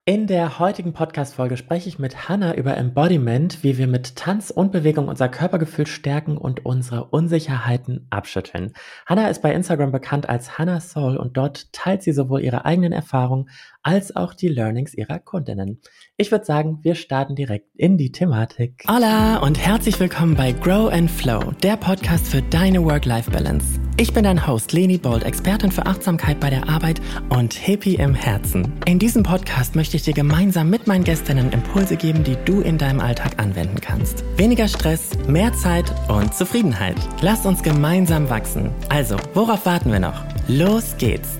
In der heutigen Podcast-Folge spreche ich mit Hannah über Embodiment, wie wir mit Tanz und Bewegung unser Körpergefühl stärken und unsere Unsicherheiten abschütteln. Hannah ist bei Instagram bekannt als Hannah Soul und dort teilt sie sowohl ihre eigenen Erfahrungen als auch die Learnings ihrer Kundinnen. Ich würde sagen, wir starten direkt in die Thematik. Hola und herzlich willkommen bei Grow and Flow, der Podcast für deine Work-Life-Balance. Ich bin dein Host Leni Bold, Expertin für Achtsamkeit bei der Arbeit und Hippie im Herzen. In diesem Podcast möchte ich dir gemeinsam mit meinen Gästinnen Impulse geben, die du in deinem Alltag anwenden kannst. Weniger Stress, mehr Zeit und Zufriedenheit. Lass uns gemeinsam wachsen. Also, worauf warten wir noch? Los geht's!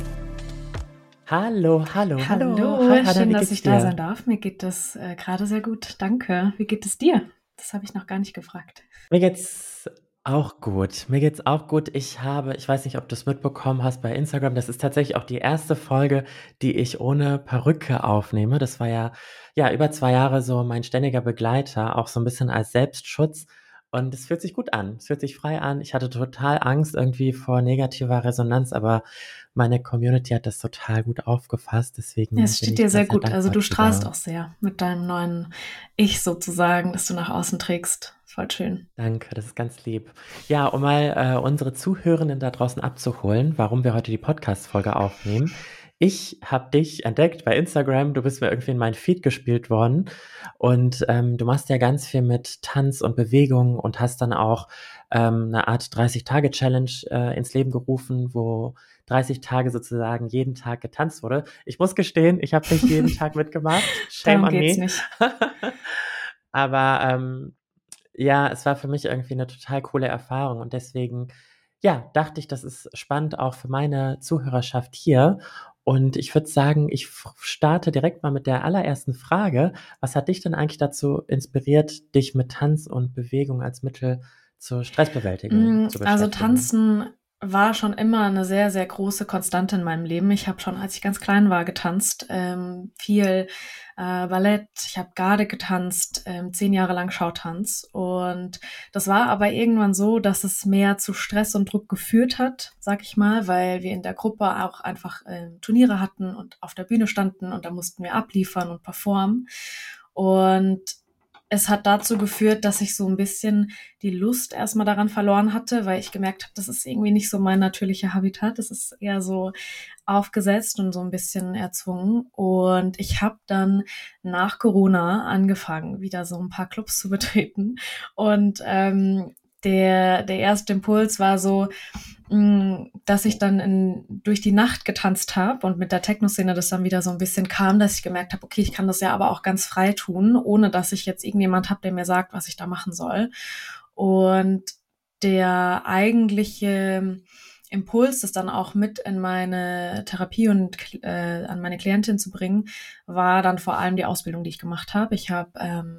Hallo, hallo, hallo. Hallo, Hi, Hannah, schön, wie dass geht's ich da dir? sein darf. Mir geht es gerade sehr gut, danke. Wie geht es dir? Das habe ich noch gar nicht gefragt. Mir geht's auch gut. Mir geht's auch gut. Ich weiß nicht, ob du es mitbekommen hast bei Instagram, das ist tatsächlich auch die erste Folge, die ich ohne Perücke aufnehme. Das war ja über 2 Jahre so mein ständiger Begleiter, auch so ein bisschen als Selbstschutz. Und es fühlt sich gut an. Es fühlt sich frei an. Ich hatte total Angst irgendwie vor negativer Resonanz, aber meine Community hat das total gut aufgefasst. Ja, Deswegen es bin steht ich dir da sehr sehr gut. Also dankbar du strahlst drüber. auch sehr mit deinem neuen Ich sozusagen, das du nach außen trägst. Voll schön. Danke, das ist ganz lieb. Ja, um mal, unsere Zuhörenden da draußen abzuholen, warum wir heute die Podcast-Folge aufnehmen. Ich habe dich entdeckt bei Instagram, du bist mir irgendwie in meinen Feed gespielt worden und, du machst ja ganz viel mit Tanz und Bewegung und hast dann auch, 'ne Art 30-Tage-Challenge, ins Leben gerufen, wo 30 Tage sozusagen jeden Tag getanzt wurde. Ich muss gestehen, ich habe nicht jeden Tag mitgemacht, shame Darum on geht's me. nicht. Aber, ja, es war für mich irgendwie 'ne total coole Erfahrung und deswegen, ja, dachte ich, das ist spannend auch für meine Zuhörerschaft hier. Und ich würde sagen, ich starte direkt mal mit der allerersten Frage. Was hat dich denn eigentlich dazu inspiriert, dich mit Tanz und Bewegung als Mittel zur Stressbewältigung zu Also beschäftigen? Tanzen war schon immer eine sehr, sehr große Konstante in meinem Leben. Ich habe schon, als ich ganz klein war, getanzt, viel, Ballett, ich habe Garde getanzt, 10 Jahre lang Schautanz. Und das war aber irgendwann so, dass es mehr zu Stress und Druck geführt hat, sag ich mal, weil wir in der Gruppe auch einfach, Turniere hatten und auf der Bühne standen und da mussten wir abliefern und performen. Und es hat dazu geführt, dass ich so ein bisschen die Lust erstmal daran verloren hatte, weil ich gemerkt habe, das ist irgendwie nicht so mein natürlicher Habitat. Das ist eher so aufgesetzt und so ein bisschen erzwungen. Und ich habe dann nach Corona angefangen, wieder so ein paar Clubs zu betreten. Und, der erste Impuls war so, dass ich dann durch die Nacht getanzt habe und mit der Techno-Szene das dann wieder so ein bisschen kam, dass ich gemerkt habe, okay, ich kann das ja aber auch ganz frei tun, ohne dass ich jetzt irgendjemand habe, der mir sagt, was ich da machen soll. Und der eigentliche Impuls, das dann auch mit in meine Therapie und an meine Klientin zu bringen, war dann vor allem die Ausbildung, die ich gemacht habe. Ich habe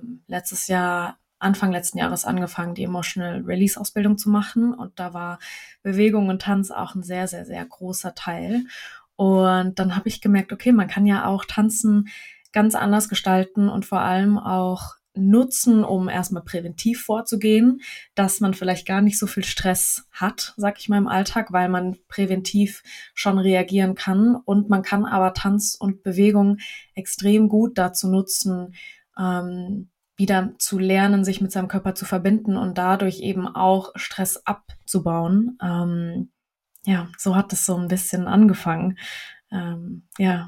Anfang letzten Jahres angefangen, die Emotional Release Ausbildung zu machen und da war Bewegung und Tanz auch ein sehr, sehr, sehr großer Teil. Und dann habe ich gemerkt, okay, man kann ja auch Tanzen ganz anders gestalten und vor allem auch nutzen, um erstmal präventiv vorzugehen, dass man vielleicht gar nicht so viel Stress hat, sag ich mal, im Alltag, weil man präventiv schon reagieren kann. Und man kann aber Tanz und Bewegung extrem gut dazu nutzen, wieder zu lernen, sich mit seinem Körper zu verbinden und dadurch eben auch Stress abzubauen. Ja, so hat es so ein bisschen angefangen. Ja.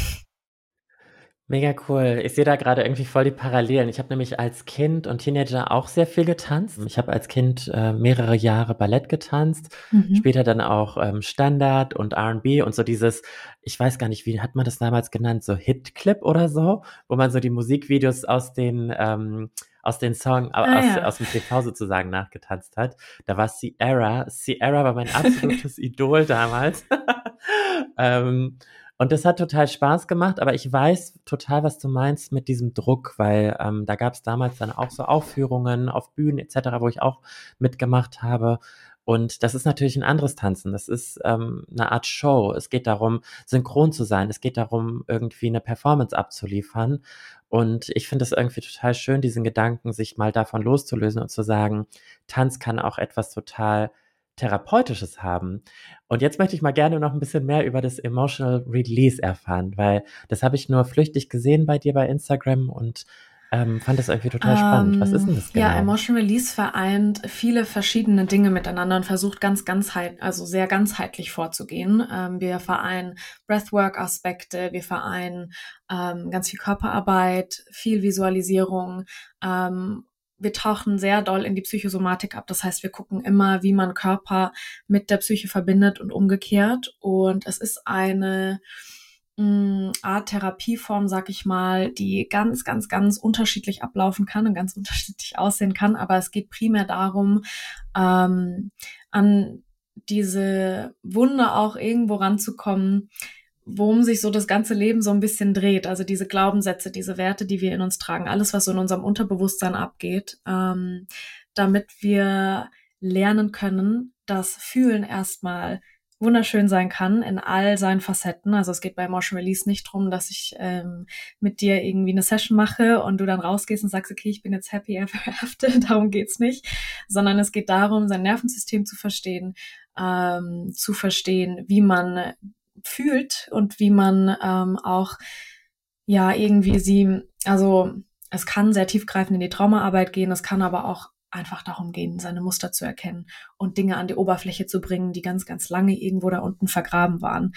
Mega cool. Ich sehe da gerade irgendwie voll die Parallelen. Ich habe nämlich als Kind und Teenager auch sehr viel getanzt. Ich habe als Kind, mehrere Jahre Ballett getanzt, Mhm. später dann auch, Standard und R&B und so dieses ich weiß gar nicht, wie hat man das damals genannt, so Hit-Clip oder so, wo man so die Musikvideos aus den Song Ah aus ja. dem TV sozusagen nachgetanzt hat. Da war Ciara. Ciara war mein absolutes Idol damals. Ähm, und das hat total Spaß gemacht, aber ich weiß total, was du meinst mit diesem Druck, weil, da gab's damals dann auch so Aufführungen auf Bühnen et cetera, wo ich auch mitgemacht habe. Und das ist natürlich ein anderes Tanzen. Das ist, 'ne Art Show. Es geht darum, synchron zu sein. Es geht darum, irgendwie eine Performance abzuliefern. Und ich finde es irgendwie total schön, diesen Gedanken, sich mal davon loszulösen und zu sagen: Tanz kann auch etwas total Therapeutisches haben. Und jetzt möchte ich mal gerne noch ein bisschen mehr über das Emotional Release erfahren, weil das habe ich nur flüchtig gesehen bei dir bei Instagram und fand das irgendwie total spannend. Was ist denn das Ja, genau? Emotion Release vereint viele verschiedene Dinge miteinander und versucht also sehr ganzheitlich vorzugehen. Wir vereinen Breathwork-Aspekte, wir vereinen ganz viel Körperarbeit, viel Visualisierung. Wir tauchen sehr doll in die Psychosomatik ab. Das heißt, wir gucken immer, wie man Körper mit der Psyche verbindet und umgekehrt. Und es ist eine Art Therapieform, sag ich mal, die ganz, ganz, ganz unterschiedlich ablaufen kann und ganz unterschiedlich aussehen kann. Aber es geht primär darum, an diese Wunde auch irgendwo ranzukommen, worum sich so das ganze Leben so ein bisschen dreht. Also diese Glaubenssätze, diese Werte, die wir in uns tragen, alles, was so in unserem Unterbewusstsein abgeht, damit wir lernen können, dass Fühlen erstmal wunderschön sein kann in all seinen Facetten. Also es geht bei Emotion Release nicht drum, dass ich mit dir irgendwie eine Session mache und du dann rausgehst und sagst, okay, ich bin jetzt happy ever after. Darum geht's nicht, sondern es geht darum, sein Nervensystem zu verstehen, wie man fühlt und wie man auch ja irgendwie also es kann sehr tiefgreifend in die Traumaarbeit gehen, es kann aber auch einfach darum gehen, seine Muster zu erkennen und Dinge an die Oberfläche zu bringen, die ganz, ganz lange irgendwo da unten vergraben waren.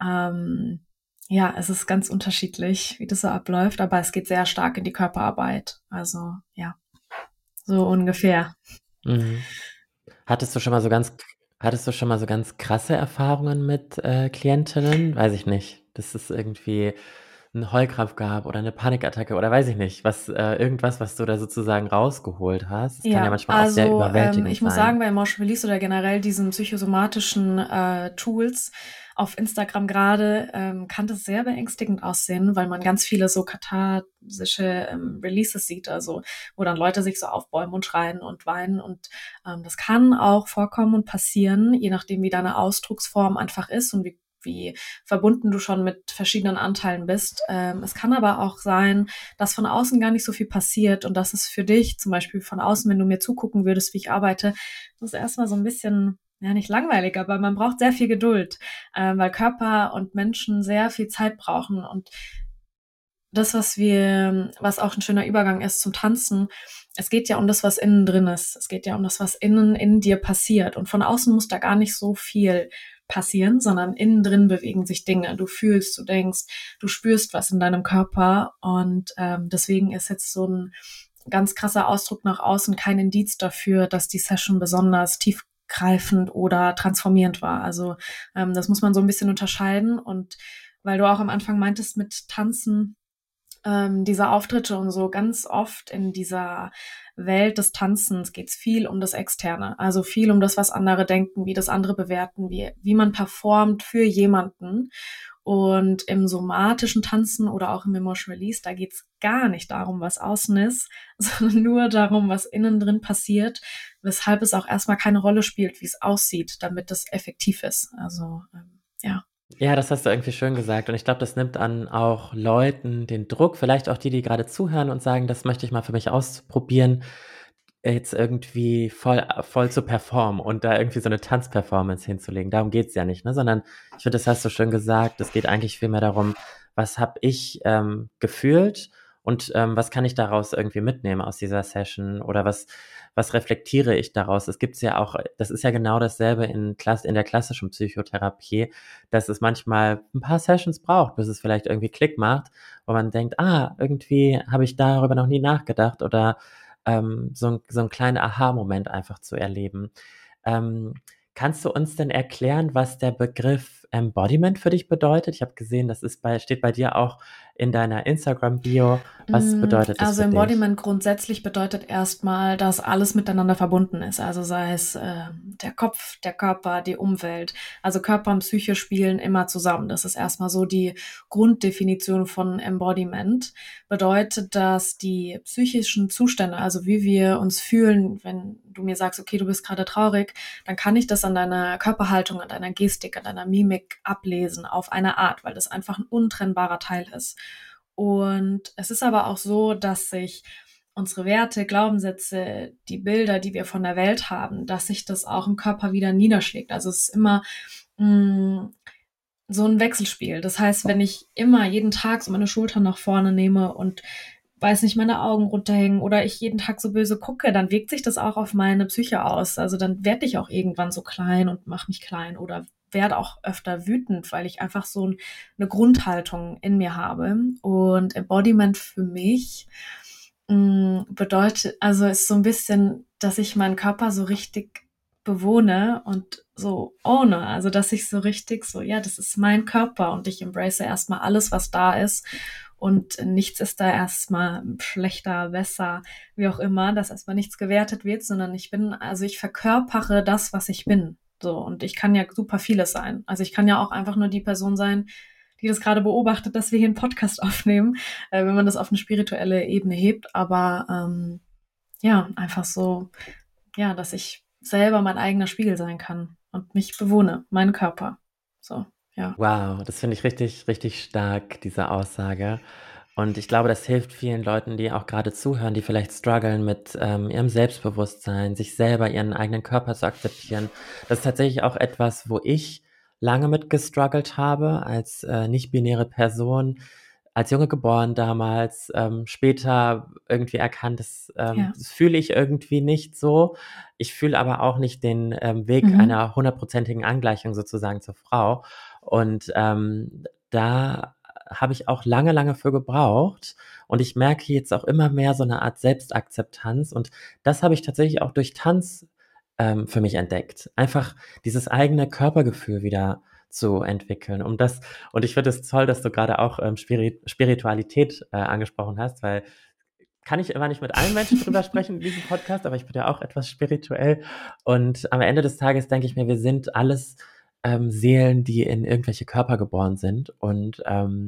Ja, es ist ganz unterschiedlich, wie das so abläuft, aber es geht sehr stark in die Körperarbeit. Also ja, so ungefähr. Mhm. Hattest du schon mal so ganz hattest du schon mal so ganz krasse Erfahrungen mit, Klientinnen? Weiß ich nicht, dass es irgendwie 'n Heulkrampf gab oder 'ne Panikattacke oder weiß ich nicht, was irgendwas, was du da sozusagen rausgeholt hast. Das kann ja Ja, manchmal auch sehr also überwältigend ich muss sagen, sein. bei Emotion Release oder generell diesen psychosomatischen Tools auf Instagram gerade kann das sehr beängstigend aussehen, weil man ganz viele so katharsische Releases sieht, also wo dann Leute sich so aufbäumen und schreien und weinen und das kann auch vorkommen und passieren, je nachdem wie deine Ausdrucksform einfach ist und wie verbunden du schon mit verschiedenen Anteilen bist. Es kann aber auch sein, dass von außen gar nicht so viel passiert und dass es für dich zum Beispiel von außen, wenn du mir zugucken würdest, wie ich arbeite, das ist erstmal so ein bisschen, ja, nicht langweilig, aber man braucht sehr viel Geduld, weil Körper und Menschen sehr viel Zeit brauchen und das, was auch ein schöner Übergang ist zum Tanzen, es geht ja um das, was innen drin ist. Es geht ja um das, was innen in dir passiert. Und von außen muss da gar nicht so viel passieren, sondern innen drin bewegen sich Dinge. Du fühlst, du denkst, du spürst was in deinem Körper. Und deswegen ist jetzt so ein ganz krasser Ausdruck nach außen kein Indiz dafür, dass die Session besonders tiefgreifend oder transformierend war. Also das muss man so ein bisschen unterscheiden. Und weil du auch am Anfang meintest mit Tanzen, diese Auftritte und so ganz oft in dieser Welt des Tanzens geht's viel um das Externe, also viel um das, was andere denken, wie das andere bewerten, wie man performt für jemanden. Und im somatischen Tanzen oder auch im Emotion Release, da geht's gar nicht darum, was außen ist, sondern nur darum, was innen drin passiert, weshalb es auch erstmal keine Rolle spielt, wie es aussieht, damit das effektiv ist. Also ja. Ja, das hast du irgendwie schön gesagt und ich glaube, das nimmt an auch Leuten den Druck, vielleicht auch die, die grade zuhören und sagen: „Das möchte ich mal für mich ausprobieren“, jetzt irgendwie voll zu performen und da irgendwie so 'ne Tanzperformance hinzulegen. Darum geht's ja nicht, ne? Sondern ich finde, das hast du schön gesagt. Es geht eigentlich vielmehr darum, was habe ich, gefühlt und, was kann ich daraus irgendwie mitnehmen aus dieser Session oder was reflektiere ich daraus? Es gibt's ja auch das ist ja genau dasselbe in der klassischen Psychotherapie, dass es manchmal 'n paar Sessions braucht, bis es vielleicht irgendwie Klick macht, wo man denkt: „Ah, irgendwie habe ich darüber noch nie nachgedacht“ oder so 'n kleinen Aha-Moment einfach zu erleben. Ähm, Kannst du uns denn erklären, was der Begriff Embodiment für dich bedeutet? Ich habe gesehen, das steht bei dir auch in deiner Instagram-Bio. Was bedeutet das Also für dich? Embodiment grundsätzlich bedeutet erstmal, dass alles miteinander verbunden ist. Also sei es der Kopf, der Körper, die Umwelt. Also Körper und Psyche spielen immer zusammen. Das ist erstmal so die Grunddefinition von Embodiment. Bedeutet, dass die psychischen Zustände, also wie wir uns fühlen, wenn du mir sagst, okay, du bist gerade traurig, dann kann ich das an deiner Körperhaltung, an deiner Gestik, an deiner Mimik ablesen auf eine Art, weil das einfach ein untrennbarer Teil ist. Und es ist aber auch so, dass sich unsere Werte, Glaubenssätze, die Bilder, die wir von der Welt haben, dass sich das auch im Körper wieder niederschlägt. Also es ist immer so ein Wechselspiel. Das heißt, wenn ich immer jeden Tag so meine Schultern nach vorne nehme und weiß nicht, meine Augen runterhängen oder ich jeden Tag so böse gucke, dann wirkt sich das auch auf meine Psyche aus. Also dann werde ich auch irgendwann so klein und mache mich klein oder werde auch öfter wütend, weil ich einfach so eine Grundhaltung in mir habe. Und Embodiment für mich bedeutet, also ist so ein bisschen, dass ich meinen Körper so richtig bewohne und so owne. Also dass ich so richtig so, ja, das ist mein Körper und ich embrace erstmal alles, was da ist. Und nichts ist da erstmal schlechter, besser, wie auch immer, dass erstmal nichts gewertet wird, sondern ich verkörpere das, was ich bin. So, und ich kann ja super vieles sein. Also ich kann ja auch einfach nur die Person sein, die das gerade beobachtet, dass wir hier einen Podcast aufnehmen, wenn man das auf eine spirituelle Ebene hebt. Aber ja, einfach so, ja, dass ich selber mein eigener Spiegel sein kann und mich bewohne, meinen Körper. So, ja. Wow, das finde ich richtig, richtig stark, diese Aussage. Und ich glaube, das hilft vielen Leuten, die auch gerade zuhören, die vielleicht strugglen mit ihrem Selbstbewusstsein, sich selber, ihren eigenen Körper zu akzeptieren. Das ist tatsächlich auch etwas, wo ich lange mit gestruggelt habe, als nicht-binäre Person, als Junge geboren damals, später irgendwie erkannt, Ja. das fühle ich irgendwie nicht so. Ich fühle aber auch nicht den Weg Mhm. einer hundertprozentigen Angleichung sozusagen zur Frau. Und da habe ich auch lange, lange für gebraucht. Und ich merke jetzt auch immer mehr so eine Art Selbstakzeptanz. Und das habe ich tatsächlich auch durch Tanz für mich entdeckt. Einfach dieses eigene Körpergefühl wieder zu entwickeln. Und ich finde es toll, dass du gerade auch Spiritualität angesprochen hast, weil kann ich immer nicht mit allen Menschen drüber sprechen in diesem Podcast, aber ich bin ja auch etwas spirituell. Und am Ende des Tages denke ich mir, wir sind alles Seelen, die in irgendwelche Körper geboren sind. Und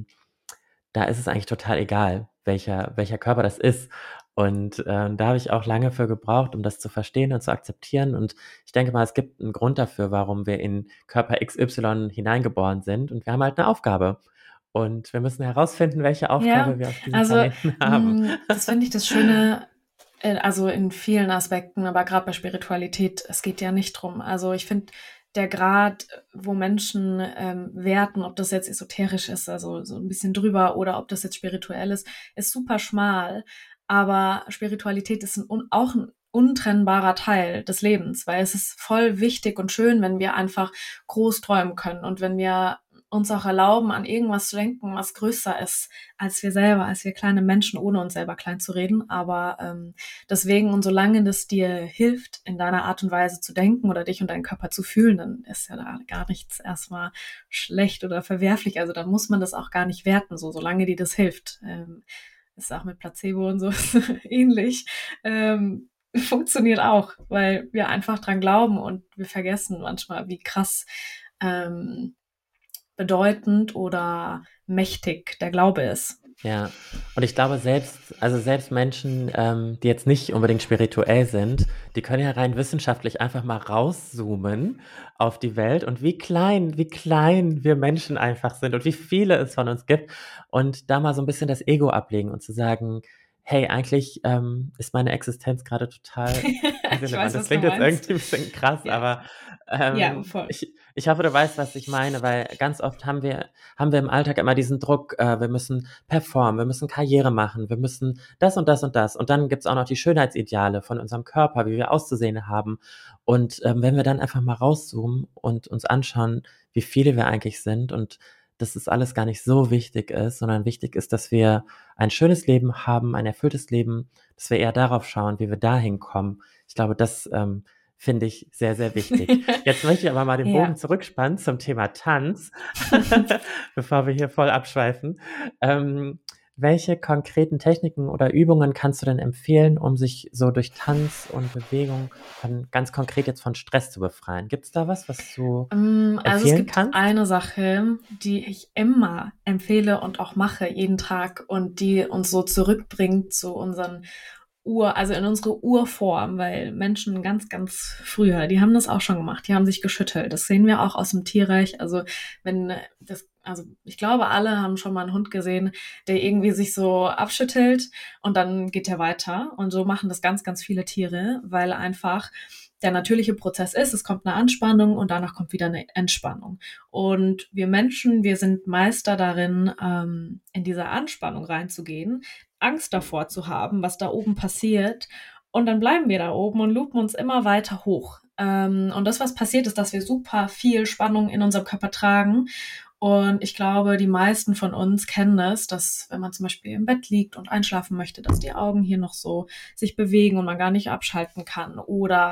da ist es eigentlich total egal, welcher Körper das ist. Und da habe ich auch lange für gebraucht, um das zu verstehen und zu akzeptieren. Und ich denke mal, es gibt einen Grund dafür, warum wir in Körper XY hineingeboren sind. Und wir haben halt eine Aufgabe. Und wir müssen herausfinden, welche Ja, Aufgabe wir auf diesem also Planeten haben. das finde ich das Schöne, also in vielen Aspekten, aber gerade bei Spiritualität, es geht ja nicht drum. Also ich finde, der Grad, wo Menschen werten, ob das jetzt esoterisch ist, also so ein bisschen drüber, oder ob das jetzt spirituell ist super schmal. Aber Spiritualität ist auch ein untrennbarer Teil des Lebens, weil es ist voll wichtig und schön, wenn wir einfach groß träumen können und wenn wir uns auch erlauben, an irgendwas zu denken, was größer ist als wir selber, als wir kleine Menschen, ohne uns selber klein zu reden. Aber deswegen und solange das dir hilft, in deiner Art und Weise zu denken oder dich und deinen Körper zu fühlen, dann ist ja da gar nichts erstmal schlecht oder verwerflich. Also dann muss man das auch gar nicht werten, so solange dir das hilft. Ist auch mit Placebo und so ähnlich. Funktioniert auch, weil wir einfach dran glauben und wir vergessen manchmal, wie krass bedeutend oder mächtig der Glaube ist. Ja, und ich glaube selbst Menschen, die jetzt nicht unbedingt spirituell sind, die können ja rein wissenschaftlich einfach mal rauszoomen auf die Welt und wie klein wir Menschen einfach sind und wie viele es von uns gibt und da mal so ein bisschen das Ego ablegen und zu sagen, hey, eigentlich ist meine Existenz gerade total Ich irrelevant. weiß, Das was du klingt jetzt meinst. irgendwie ein bisschen krass, Ja, aber ja, voll. ich hoffe, du weißt, was ich meine, weil ganz oft haben wir im Alltag immer diesen Druck, wir müssen performen, wir müssen Karriere machen, wir müssen das und das und das. Und dann gibt's auch noch die Schönheitsideale von unserem Körper, wie wir auszusehen haben. Und wenn wir dann einfach mal rauszoomen und uns anschauen, wie viele wir eigentlich sind und dass es alles gar nicht so wichtig ist, sondern wichtig ist, dass wir ein schönes Leben haben, ein erfülltes Leben, dass wir eher darauf schauen, wie wir dahin kommen. Ich glaube, das finde ich sehr, sehr wichtig. Jetzt möchte ich aber mal den Bogen Ja. zurückspannen zum Thema Tanz, bevor wir hier voll abschweifen. Welche konkreten Techniken oder Übungen kannst du denn empfehlen, um sich so durch Tanz und Bewegung ganz konkret jetzt von Stress zu befreien? Gibt es da was du Also es empfehlen gibt kannst? eine Sache, die ich immer empfehle und auch mache jeden Tag und die uns so zurückbringt zu unseren also in unsere Urform, weil Menschen ganz, ganz früher, die haben das auch schon gemacht, die haben sich geschüttelt. Das sehen wir auch aus dem Tierreich. Also also ich glaube, alle haben schon mal einen Hund gesehen, der irgendwie sich so abschüttelt und dann geht er weiter. Und so machen das ganz, ganz viele Tiere, weil einfach der natürliche Prozess ist, es kommt eine Anspannung und danach kommt wieder eine Entspannung. Und wir Menschen, wir sind Meister darin, in diese Anspannung reinzugehen, Angst davor zu haben, was da oben passiert. Und dann bleiben wir da oben und loopen uns immer weiter hoch. Und das, was passiert, ist, dass wir super viel Spannung in unserem Körper tragen. Und ich glaube, die meisten von uns kennen das, dass wenn man zum Beispiel im Bett liegt und einschlafen möchte, dass die Augen hier noch so sich bewegen und man gar nicht abschalten kann. Oder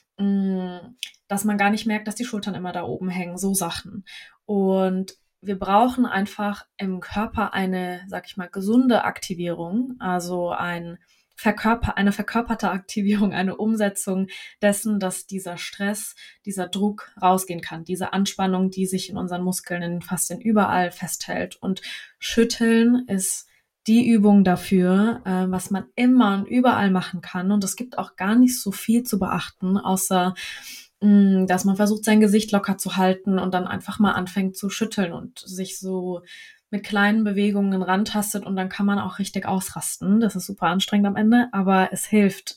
dass man gar nicht merkt, dass die Schultern immer da oben hängen. So Sachen. Und wir brauchen einfach im Körper eine, sag ich mal, gesunde Aktivierung, also eine verkörperte Aktivierung, eine Umsetzung dessen, dass dieser Stress, dieser Druck rausgehen kann, diese Anspannung, die sich in unseren Muskeln, in den Faszien überall festhält. Und Schütteln ist die Übung dafür, was man immer und überall machen kann. Und es gibt auch gar nicht so viel zu beachten, außer dass man versucht, sein Gesicht locker zu halten und dann einfach mal anfängt zu schütteln und sich so mit kleinen Bewegungen rantastet und dann kann man auch richtig ausrasten. Das ist super anstrengend am Ende, aber es hilft.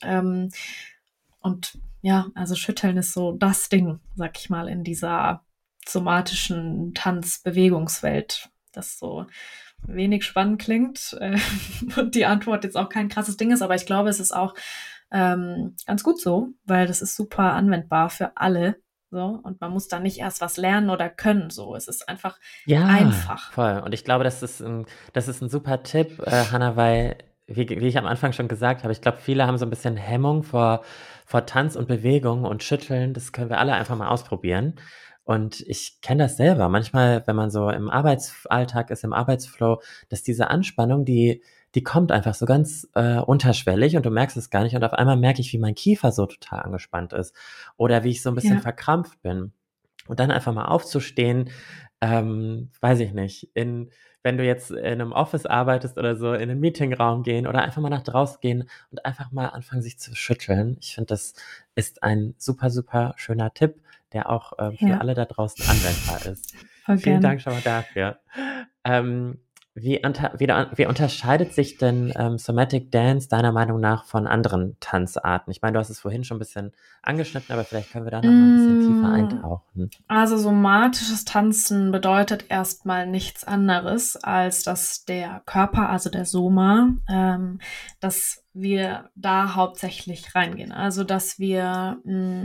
Und ja, also Schütteln ist so das Ding, sag ich mal, in dieser somatischen Tanzbewegungswelt, das so wenig spannend klingt und die Antwort jetzt auch kein krasses Ding ist, aber ich glaube, es ist auch ganz gut so, weil das ist super anwendbar für alle. So, und man muss da nicht erst was lernen oder können. So, es ist einfach Ja, einfach. voll. Und ich glaube, das ist ein super Tipp, Hannah, weil, wie ich am Anfang schon gesagt habe, ich glaube, viele haben so ein bisschen Hemmung vor Tanz und Bewegung und Schütteln. Das können wir alle einfach mal ausprobieren. Und ich kenne das selber. Manchmal, wenn man so im Arbeitsalltag ist, im Arbeitsflow, dass diese Anspannung, die kommt einfach so ganz unterschwellig und du merkst es gar nicht. Und auf einmal merke ich, wie mein Kiefer so total angespannt ist oder wie ich so ein bisschen Ja, verkrampft bin. Und dann einfach mal aufzustehen, weiß ich nicht, wenn du jetzt in einem Office arbeitest oder so, in 'nen Meetingraum gehen oder einfach mal nach draußen gehen und einfach mal anfangen, sich zu schütteln. Ich finde, das ist ein super, super schöner Tipp, der auch, für ja, alle da draußen anwendbar ist. voll Vielen gerne. Dank schon mal dafür. Ähm, wie unterscheidet sich denn, Somatic Dance deiner Meinung nach von anderen Tanzarten? Ich meine, du hast es vorhin schon ein bisschen angeschnitten, aber vielleicht können wir da noch mal ein bisschen tiefer Mm, eintauchen. Also somatisches Tanzen bedeutet erstmal nichts anderes, als dass der Körper, also der Soma, dass wir da hauptsächlich reingehen. Also dass wir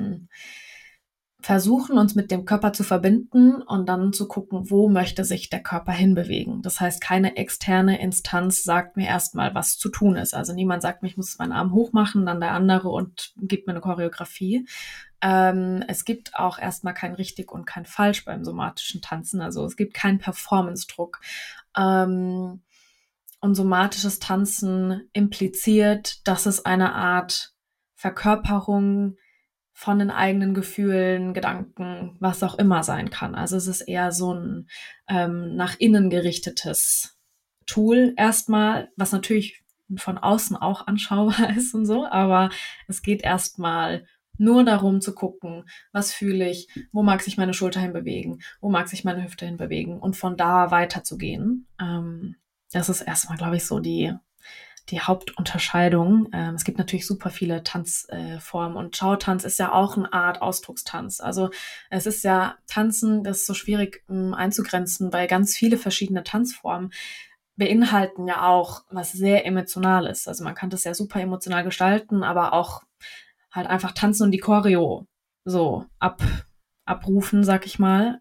versuchen, uns mit dem Körper zu verbinden und dann zu gucken, wo möchte sich der Körper hinbewegen. Das heißt, keine externe Instanz sagt mir erstmal, was zu tun ist. Also niemand sagt mir, ich muss meinen Arm hoch machen, dann der andere und gibt mir eine Choreografie. Es gibt auch erstmal kein richtig und kein falsch beim somatischen Tanzen. Also es gibt keinen Performance-Druck. Ähm, und somatisches Tanzen impliziert, dass es eine Art Verkörperung von den eigenen Gefühlen, Gedanken, was auch immer sein kann. Also es ist eher so ein nach innen gerichtetes Tool erstmal, was natürlich von außen auch anschaubar ist und so, aber es geht erstmal nur darum zu gucken, was fühle ich, wo mag sich meine Schulter hinbewegen, wo mag sich meine Hüfte hinbewegen und von da weiterzugehen. Das ist erstmal, glaube ich, so die Hauptunterscheidung. Es gibt natürlich super viele Tanzformen und Schautanz ist ja auch eine Art Ausdruckstanz. Also es ist ja Tanzen, das ist so schwierig einzugrenzen, weil ganz viele verschiedene Tanzformen beinhalten ja auch was sehr Emotionales. Also man kann das ja super emotional gestalten, aber auch halt einfach tanzen und die Choreo so abrufen, sag ich mal.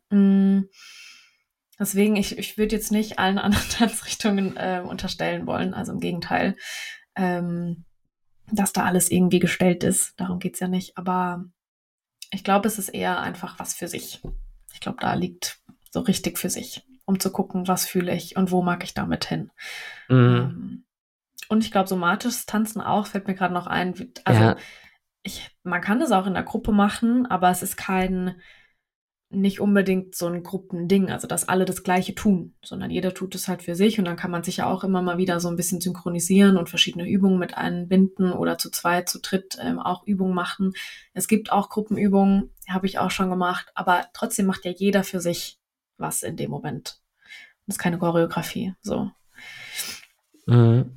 Deswegen, ich würde jetzt nicht allen anderen Tanzrichtungen unterstellen wollen, also im Gegenteil, ähm, dass da alles irgendwie gestellt ist. Darum geht's ja nicht. Aber ich glaube, es ist eher einfach was für sich. Ich glaube, da liegt so richtig für sich, um zu gucken, was fühle ich und wo mag ich damit hin. Mhm. Ähm, und ich glaube, somatisches Tanzen auch, fällt mir gerade noch ein. Also Ja, man kann das auch in der Gruppe machen, aber es ist kein nicht unbedingt so ein Gruppending, also dass alle das Gleiche tun, sondern jeder tut es halt für sich und dann kann man sich ja auch immer mal wieder so ein bisschen synchronisieren und verschiedene Übungen mit einbinden oder zu zweit, zu dritt auch Übungen machen. Es gibt auch Gruppenübungen, habe ich auch schon gemacht, aber trotzdem macht ja jeder für sich was in dem Moment. Das ist keine Choreografie, so. Mhm.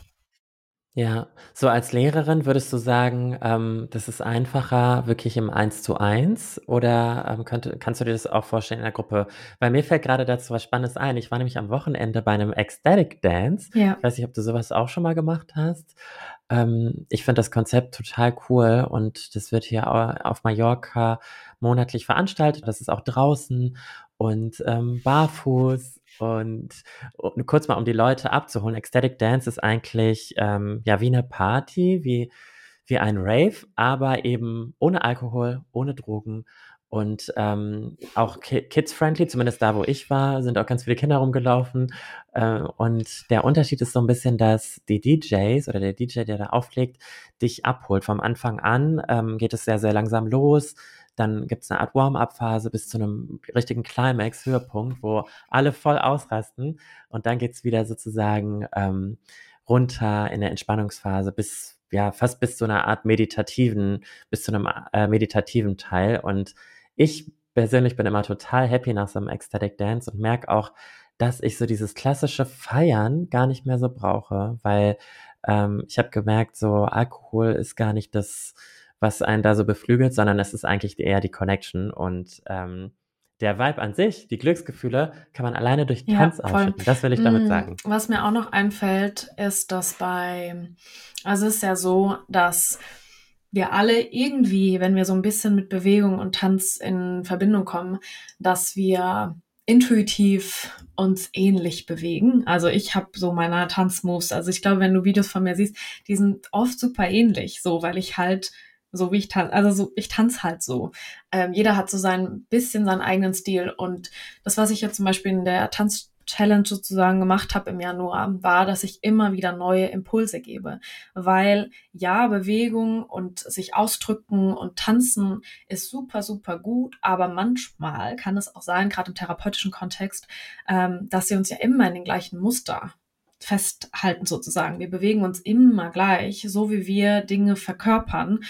Ja, so als Lehrerin würdest du sagen, das ist einfacher wirklich im Eins-zu-eins oder kannst du dir das auch vorstellen in der Gruppe? Weil mir fällt gerade dazu was Spannendes ein. Ich war nämlich am Wochenende bei einem Ecstatic Dance. Ja. Ich weiß nicht, ob du sowas auch schon mal gemacht hast. Ich finde das Konzept total cool und das wird hier auf Mallorca monatlich veranstaltet. Das ist auch draußen und barfuß und kurz mal, um die Leute abzuholen, Ecstatic Dance ist eigentlich ja wie eine Party, wie ein Rave, aber eben ohne Alkohol, ohne Drogen und auch kids-friendly, zumindest da, wo ich war, sind auch ganz viele Kinder rumgelaufen. Und der Unterschied ist so ein bisschen, dass die DJs oder der DJ, der da auflegt, dich abholt. Vom Anfang an geht es sehr, sehr langsam los. Dann gibt es eine Art Warm-up-Phase bis zu einem richtigen Climax, Höhepunkt, wo alle voll ausrasten. Und dann geht's wieder sozusagen runter in der Entspannungsphase bis, ja, fast bis zu einer Art bis zu einem meditativen Teil. Und ich persönlich bin immer total happy nach so einem Ecstatic Dance und merke auch, dass ich so dieses klassische Feiern gar nicht mehr so brauche, weil ich habe gemerkt, so Alkohol ist gar nicht das, was einen da so beflügelt, sondern es ist eigentlich eher die Connection und der Vibe an sich, die Glücksgefühle, kann man alleine durch Ja, Tanz voll. ausschütten. Das will ich damit sagen. Was mir auch noch einfällt, ist, also es ist ja so, dass wir alle irgendwie, wenn wir so ein bisschen mit Bewegung und Tanz in Verbindung kommen, dass wir intuitiv uns ähnlich bewegen. Also ich habe so meine Tanzmoves. Also ich glaube, wenn du Videos von mir siehst, die sind oft super ähnlich, so weil ich halt so wie ich tanze, also so ich tanze halt so. Jeder hat so sein bisschen seinen eigenen Stil und das, was ich jetzt zum Beispiel in der Tanz-Challenge sozusagen gemacht habe im Januar, war, dass ich immer wieder neue Impulse gebe. Weil ja, Bewegung und sich ausdrücken und tanzen ist super, super gut, aber manchmal kann es auch sein, gerade im therapeutischen Kontext, dass wir uns ja immer in den gleichen Muster festhalten sozusagen. Wir bewegen uns immer gleich, so wie wir Dinge verkörpern.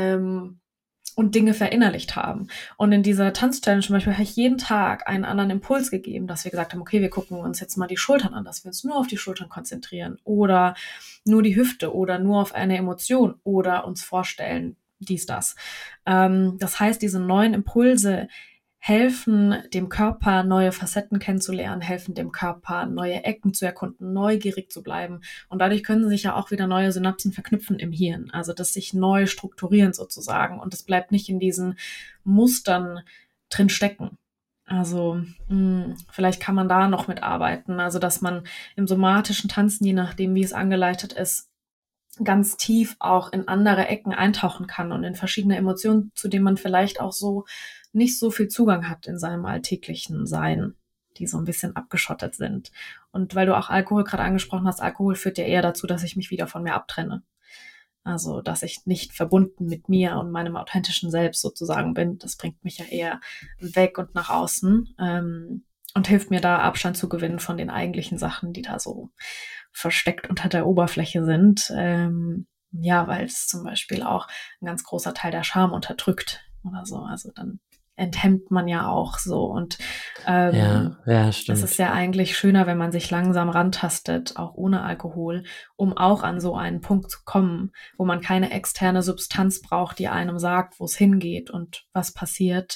Und Dinge verinnerlicht haben. Und in dieser Tanzchallenge zum Beispiel habe ich jeden Tag einen anderen Impuls gegeben, dass wir gesagt haben, okay, wir gucken uns jetzt mal die Schultern an, dass wir uns nur auf die Schultern konzentrieren oder nur die Hüfte oder nur auf eine Emotion oder uns vorstellen, dies, das. Das heißt, diese neuen Impulse helfen dem Körper, neue Facetten kennenzulernen, helfen dem Körper, neue Ecken zu erkunden, neugierig zu bleiben. Und dadurch können sich ja auch wieder neue Synapsen verknüpfen im Hirn. Also das sich neu strukturieren sozusagen. Und es bleibt nicht in diesen Mustern drin stecken. Also vielleicht kann man da noch mitarbeiten. Also dass man im somatischen Tanzen, je nachdem wie es angeleitet ist, ganz tief auch in andere Ecken eintauchen kann und in verschiedene Emotionen, zu denen man vielleicht auch so nicht so viel Zugang hat in seinem alltäglichen Sein, die so ein bisschen abgeschottet sind. Und weil du auch Alkohol gerade angesprochen hast, Alkohol führt ja eher dazu, dass ich mich wieder von mir abtrenne. Also, dass ich nicht verbunden mit mir und meinem authentischen Selbst sozusagen bin. Das bringt mich ja eher weg und nach außen und hilft mir da Abstand zu gewinnen von den eigentlichen Sachen, die da so versteckt unter der Oberfläche sind. Ja, weil es zum Beispiel auch ein ganz großer Teil der Scham unterdrückt oder so. Also dann enthemmt man ja auch so. Und Ja, ja, es ist stimmt. ja eigentlich schöner, wenn man sich langsam rantastet, auch ohne Alkohol, um auch an so einen Punkt zu kommen, wo man keine externe Substanz braucht, die einem sagt, wo es hingeht und was passiert,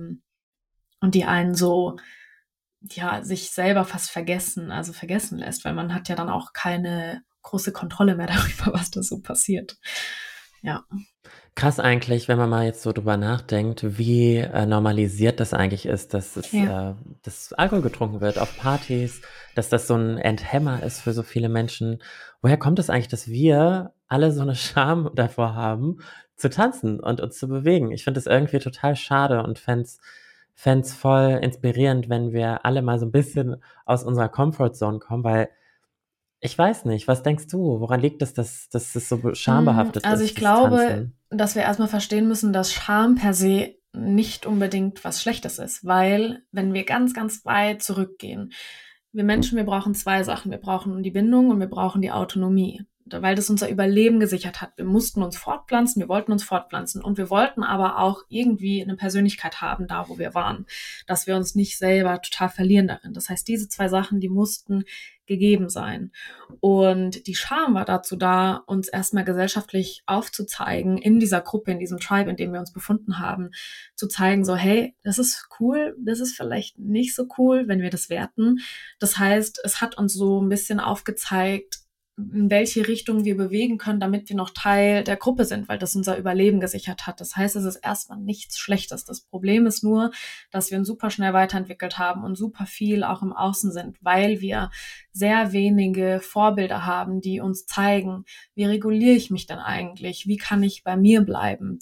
und die einen so, ja, sich selber fast vergessen lässt, weil man hat ja dann auch keine große Kontrolle mehr darüber, was da so passiert. Ja. Krass eigentlich, wenn man mal jetzt so drüber nachdenkt, wie normalisiert das eigentlich ist, Ja. dass Alkohol getrunken wird auf Partys, dass das so ein Enthemmer ist für so viele Menschen. Woher kommt es eigentlich, dass wir alle so eine Scham davor haben, zu tanzen und uns zu bewegen? Ich finde das irgendwie total schade und fänd's voll inspirierend, wenn wir alle mal so ein bisschen aus unserer Comfortzone kommen, weil ich weiß nicht, was denkst du? Woran liegt es, dass es so schambehaftet Also ich ist, das glaube, Tanzen? dass wir erstmal verstehen müssen, dass Scham per se nicht unbedingt was Schlechtes ist, weil wenn wir ganz, ganz weit zurückgehen, wir Menschen, wir brauchen zwei Sachen. Wir brauchen die Bindung und wir brauchen die Autonomie, weil das unser Überleben gesichert hat. Wir mussten uns fortpflanzen, wir wollten uns fortpflanzen und wir wollten aber auch irgendwie eine Persönlichkeit haben, da wo wir waren, dass wir uns nicht selber total verlieren darin. Das heißt, diese zwei Sachen, die mussten gegeben sein. Und die Scham war dazu da, uns erstmal gesellschaftlich aufzuzeigen, in dieser Gruppe, in diesem Tribe, in dem wir uns befunden haben, zu zeigen, so, hey, das ist cool, das ist vielleicht nicht so cool, wenn wir das werten. Das heißt, es hat uns so ein bisschen aufgezeigt, in welche Richtung wir bewegen können, damit wir noch Teil der Gruppe sind, weil das unser Überleben gesichert hat. Das heißt, es ist erstmal nichts Schlechtes. Das Problem ist nur, dass wir uns super schnell weiterentwickelt haben und super viel auch im Außen sind, weil wir sehr wenige Vorbilder haben, die uns zeigen, wie reguliere ich mich denn eigentlich? Wie kann ich bei mir bleiben?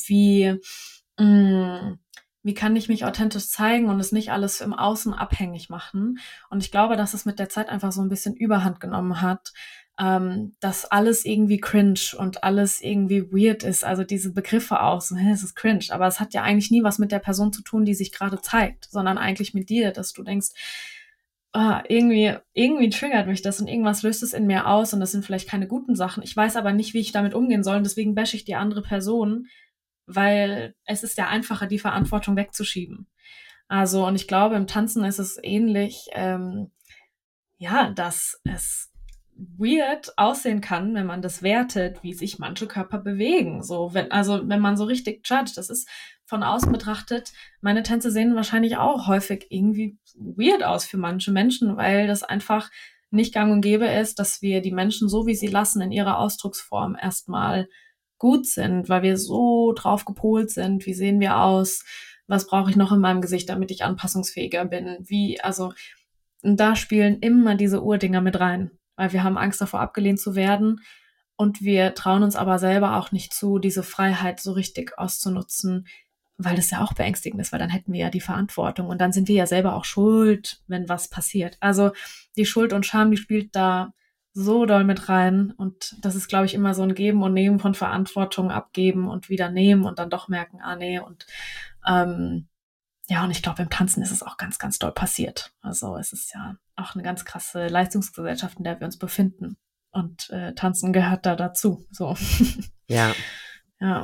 Wie kann ich mich authentisch zeigen und es nicht alles im Außen abhängig machen? Und ich glaube, dass es mit der Zeit einfach so ein bisschen Überhand genommen hat, dass alles irgendwie cringe und alles irgendwie weird ist. Also diese Begriffe auch, so, es ist cringe, aber es hat ja eigentlich nie was mit der Person zu tun, die sich gerade zeigt, sondern eigentlich mit dir, dass du denkst, irgendwie triggert mich das und irgendwas löst es in mir aus und das sind vielleicht keine guten Sachen. Ich weiß aber nicht, wie ich damit umgehen soll und deswegen bashe ich die andere Person, weil es ist ja einfacher, die Verantwortung wegzuschieben. Also, und ich glaube, im Tanzen ist es ähnlich, ja, dass es weird aussehen kann, wenn man das wertet, wie sich manche Körper bewegen. So, wenn man so richtig judgt, das ist von außen betrachtet, meine Tänze sehen wahrscheinlich auch häufig irgendwie weird aus für manche Menschen, weil das einfach nicht gang und gäbe ist, dass wir die Menschen so, wie sie lassen, in ihrer Ausdrucksform erstmal gut sind, weil wir so drauf gepolt sind. Wie sehen wir aus? Was brauche ich noch in meinem Gesicht, damit ich anpassungsfähiger bin? Und da spielen immer diese Urdinger mit rein, weil wir haben Angst davor, abgelehnt zu werden und wir trauen uns aber selber auch nicht zu, diese Freiheit so richtig auszunutzen, weil das ja auch beängstigend ist, weil dann hätten wir ja die Verantwortung und dann sind wir ja selber auch schuld, wenn was passiert. Also die Schuld und Scham, die spielt da so doll mit rein und das ist, glaube ich, immer so ein Geben und Nehmen von Verantwortung, abgeben und wieder nehmen und dann doch merken, nee und ähm, ja, und ich glaube, im Tanzen ist es auch ganz, ganz doll passiert. Also es ist ja auch eine ganz krasse Leistungsgesellschaft, in der wir uns befinden. Und Tanzen gehört da dazu. So. Ja. Ja.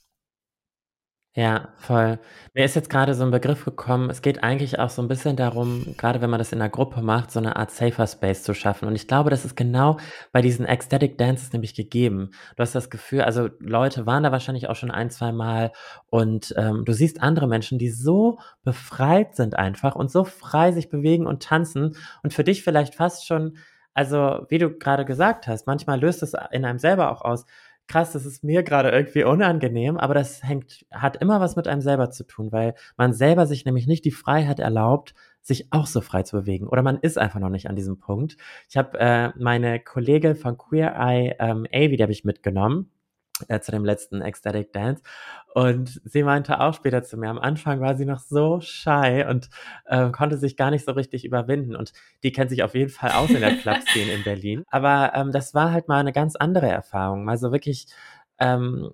Ja, voll. Mir ist jetzt gerade so 'n Begriff gekommen. Es geht eigentlich auch so 'n bisschen darum, grade wenn man das in 'ner Gruppe macht, so 'ne Art Safer Space zu schaffen. Und ich glaube, das ist genau bei diesen Ecstatic Dances nämlich gegeben. Du hast das Gefühl, also, Leute waren da wahrscheinlich auch schon ein, zweimal und, du siehst andere Menschen, die so befreit sind einfach und so frei sich bewegen und tanzen und für dich vielleicht fast schon, also, wie du grade gesagt hast, manchmal löst es in einem selber auch aus: „Krass, das ist mir grade irgendwie unangenehm“, aber das hat immer was mit einem selber zu tun, weil man selber sich nämlich nicht die Freiheit erlaubt, sich auch so frei zu bewegen oder man ist einfach noch nicht an diesem Punkt. Ich habe, meine Kollegin von Queer Eye, Avi, die habe ich mitgenommen, zu dem letzten Ecstatic Dance und sie meinte auch später zu mir, am Anfang war sie noch so shy und, konnte sich gar nicht so richtig überwinden und die kennt sich auf jeden Fall aus in der Clubszene in Berlin. Aber, das war halt mal 'ne ganz andere Erfahrung, mal so wirklich, ähm,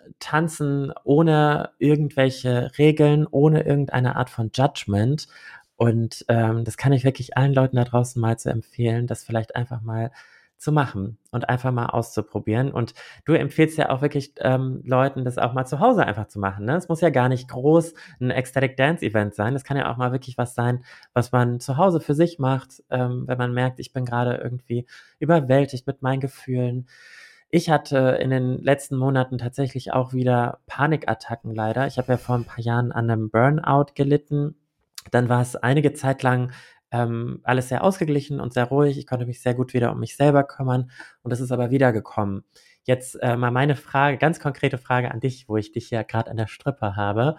tanzen ohne irgendwelche Regeln, ohne irgendeine Art von Judgment und, das kann ich wirklich allen Leuten da draußen mal zu empfehlen, das vielleicht einfach mal zu machen und einfach mal auszuprobieren. Und du empfiehlst ja auch wirklich, Leuten, das auch mal zu Hause einfach zu machen, ne? Es muss ja gar nicht groß 'n Ecstatic Dance Event sein. Das kann ja auch mal wirklich was sein, was man zu Hause für sich macht, wenn man merkt: „Ich bin grade irgendwie überwältigt mit meinen Gefühlen.“ Ich hatte in den letzten Monaten tatsächlich auch wieder Panikattacken leider. Ich habe ja vor 'n paar Jahren an 'nem Burnout gelitten. Dann war es einige Zeit lang, alles sehr ausgeglichen und sehr ruhig. Ich konnte mich sehr gut wieder um mich selber kümmern und das ist aber wiedergekommen. Jetzt, mal meine Frage, ganz konkrete Frage an dich, wo ich dich ja grad an der Strippe habe.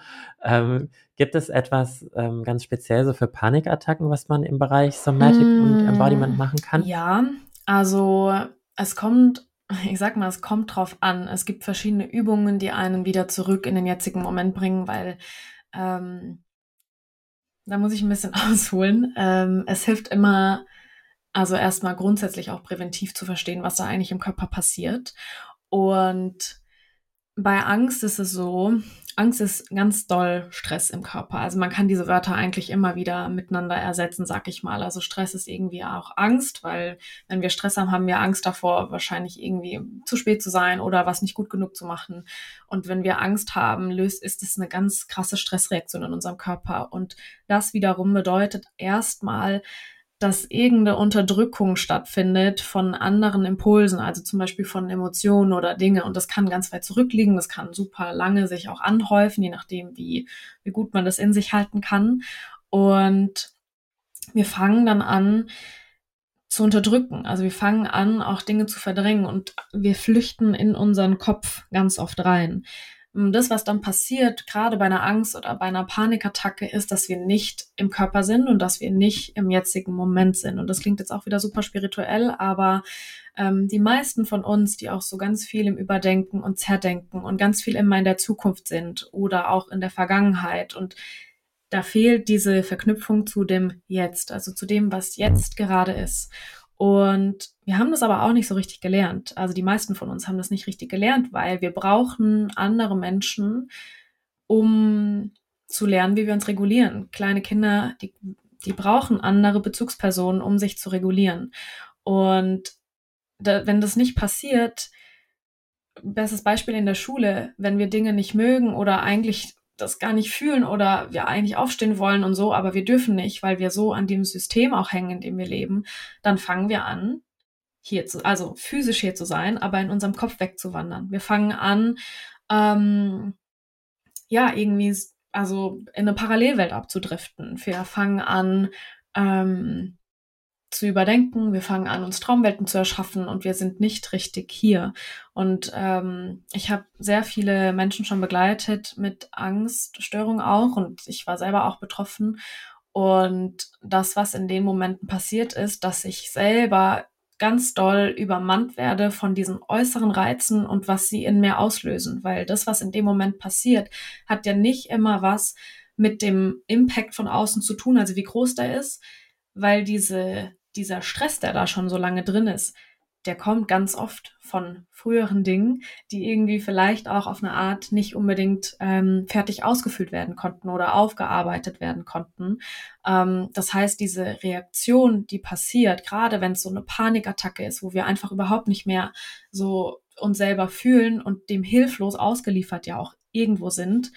Gibt es etwas, ganz speziell so für Panikattacken, was man im Bereich Somatic und Embodiment machen kann? Ja, also es kommt, ich sag mal, es kommt drauf an. Es gibt verschiedene Übungen, die einen wieder zurück in den jetzigen Moment bringen, weil ähm, da muss ich ein bisschen ausholen. Es hilft immer, also erstmal grundsätzlich auch präventiv zu verstehen, was da eigentlich im Körper passiert. Und bei Angst ist es so, Angst ist ganz doll Stress im Körper. Also man kann diese Wörter eigentlich immer wieder miteinander ersetzen, sag ich mal. Also Stress ist irgendwie auch Angst, weil wenn wir Stress haben, haben wir Angst davor, wahrscheinlich irgendwie zu spät zu sein oder was nicht gut genug zu machen. Und wenn wir Angst haben, ist es eine ganz krasse Stressreaktion in unserem Körper. Und das wiederum bedeutet erstmal, dass irgendeine Unterdrückung stattfindet von anderen Impulsen, also zum Beispiel von Emotionen oder Dinge. Und das kann ganz weit zurückliegen, das kann super lange sich auch anhäufen, je nachdem, wie gut man das in sich halten kann. Und wir fangen dann an zu unterdrücken. Also wir fangen an, auch Dinge zu verdrängen und wir flüchten in unseren Kopf ganz oft rein. Das, was dann passiert, gerade bei einer Angst oder bei einer Panikattacke, ist, dass wir nicht im Körper sind und dass wir nicht im jetzigen Moment sind. Und das klingt jetzt auch wieder super spirituell, aber die meisten von uns, die auch so ganz viel im Überdenken und Zerdenken und ganz viel immer in der Zukunft sind oder auch in der Vergangenheit, und da fehlt diese Verknüpfung zu dem Jetzt, also zu dem, was jetzt gerade ist. Und wir haben das aber auch nicht so richtig gelernt. Also die meisten von uns haben das nicht richtig gelernt, weil wir brauchen andere Menschen, um zu lernen, wie wir uns regulieren. Kleine Kinder, die brauchen andere Bezugspersonen, um sich zu regulieren. Und wenn das nicht passiert, bestes Beispiel in der Schule, wenn wir Dinge nicht mögen oder eigentlich das gar nicht fühlen oder wir eigentlich aufstehen wollen und so, aber wir dürfen nicht, weil wir so an dem System auch hängen, in dem wir leben, dann fangen wir an, also physisch hier zu sein, aber in unserem Kopf wegzuwandern. Wir fangen an, irgendwie, also in eine Parallelwelt abzudriften. Wir fangen an, zu überdenken, wir fangen an, uns Traumwelten zu erschaffen und wir sind nicht richtig hier. Und ich habe sehr viele Menschen schon begleitet mit Angststörungen auch und ich war selber auch betroffen. Und das, was in den Momenten passiert ist, dass ich selber ganz doll übermannt werde von diesen äußeren Reizen und was sie in mir auslösen. Weil das, was in dem Moment passiert, hat ja nicht immer was mit dem Impact von außen zu tun, also wie groß der ist, weil dieser Stress, der da schon so lange drin ist, der kommt ganz oft von früheren Dingen, die irgendwie vielleicht auch auf eine Art nicht unbedingt fertig ausgefüllt werden konnten oder aufgearbeitet werden konnten. Das heißt, diese Reaktion, die passiert, gerade wenn es so eine Panikattacke ist, wo wir einfach überhaupt nicht mehr so uns selber fühlen und dem hilflos ausgeliefert ja auch irgendwo sind,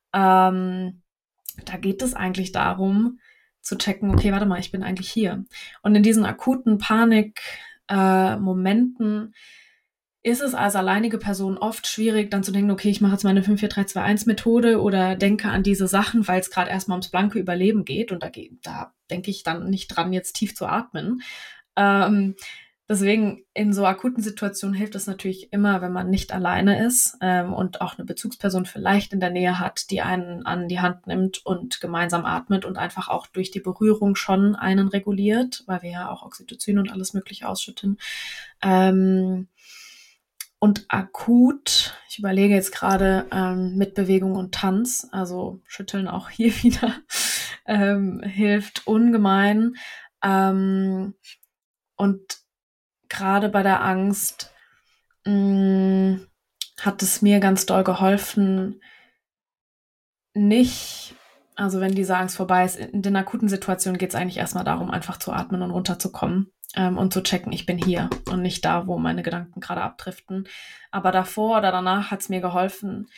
da geht es eigentlich darum, zu checken, okay, warte mal, ich bin eigentlich hier. Und in diesen akuten Panik-Momenten ist es als alleinige Person oft schwierig, dann zu denken, okay, ich mache jetzt meine 5-4-3-2-1-Methode oder denke an diese Sachen, weil es gerade erstmal ums blanke Überleben geht. Und da denke ich dann nicht dran, jetzt tief zu atmen. Deswegen in so akuten Situationen hilft es natürlich immer, wenn man nicht alleine ist und auch eine Bezugsperson vielleicht in der Nähe hat, die einen an die Hand nimmt und gemeinsam atmet und einfach auch durch die Berührung schon einen reguliert, weil wir ja auch Oxytocin und alles Mögliche ausschütten. Und akut, ich überlege jetzt gerade mit Bewegung und Tanz, also Schütteln auch hier wieder, hilft ungemein. Und gerade bei der Angst hat es mir ganz doll geholfen, also wenn diese Angst vorbei ist, in den akuten Situationen geht es eigentlich erstmal darum, einfach zu atmen und runterzukommen und zu checken, ich bin hier und nicht da, wo meine Gedanken gerade abdriften. Aber davor oder danach hat es mir geholfen,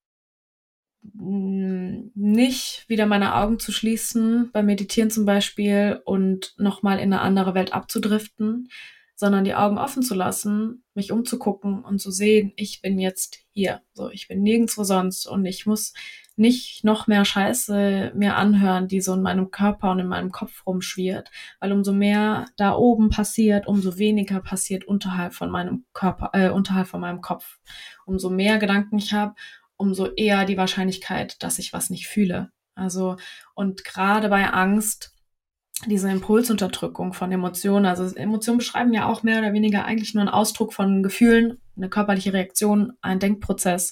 nicht wieder meine Augen zu schließen, beim Meditieren zum Beispiel, und nochmal in eine andere Welt abzudriften, sondern die Augen offen zu lassen, mich umzugucken und zu sehen, ich bin jetzt hier. So, ich bin nirgendwo sonst und ich muss nicht noch mehr Scheiße mir anhören, die so in meinem Körper und in meinem Kopf rumschwirrt, weil umso mehr da oben passiert, umso weniger passiert unterhalb von meinem Körper, unterhalb von meinem Kopf. Umso mehr Gedanken ich habe, umso eher die Wahrscheinlichkeit, dass ich was nicht fühle. Also, und gerade bei Angst, diese Impulsunterdrückung von Emotionen, also Emotionen beschreiben ja auch mehr oder weniger eigentlich nur einen Ausdruck von Gefühlen, eine körperliche Reaktion, ein Denkprozess.